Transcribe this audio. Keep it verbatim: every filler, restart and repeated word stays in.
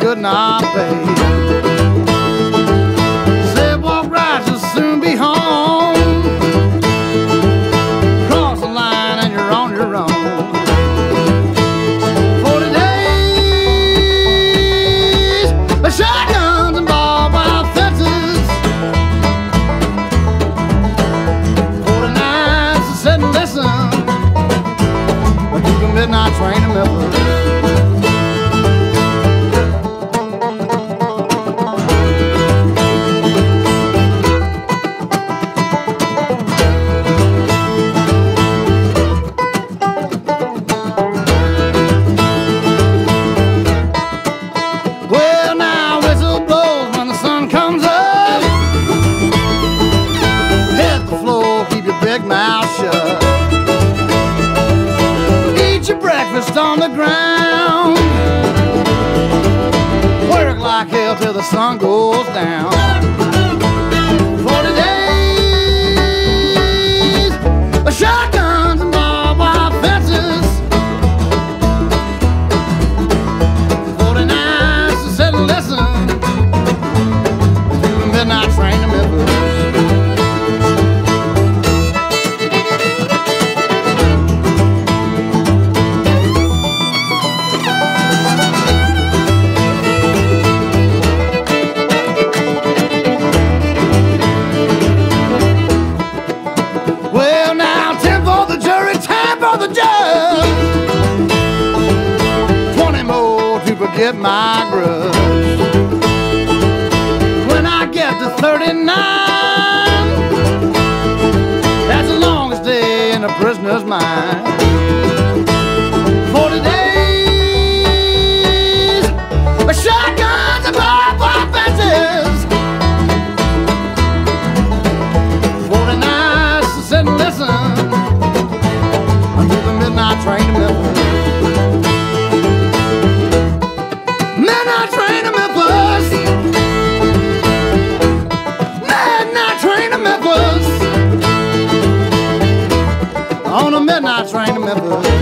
could not pay. Said walk right, you'll soon be home. Cross the line and you're on your own. Forty days of shotguns and barbed wire fences. Forty nights to sit and listen to the midnight train to Memphis. Well, now whistle blows when the sun comes up. Hit the floor, keep your big mouth shut. Eat your breakfast on the ground. Work like hell till the sun goes down. Forty days of shotguns and barbed wire fences. Forty nights to sit and listen to the midnight train to Memphis. Well, now ten for the jury, ten for the judge. Twenty more to forget my grudge. When I get to thirty-nine, that's the longest day in a prisoner's mind. Forty days of shotguns and barbed wire fences. Forty nights to sit and listen until the midnight train to Memphis. Midnight train to Memphis. Midnight train to Memphis. On a midnight train to Memphis.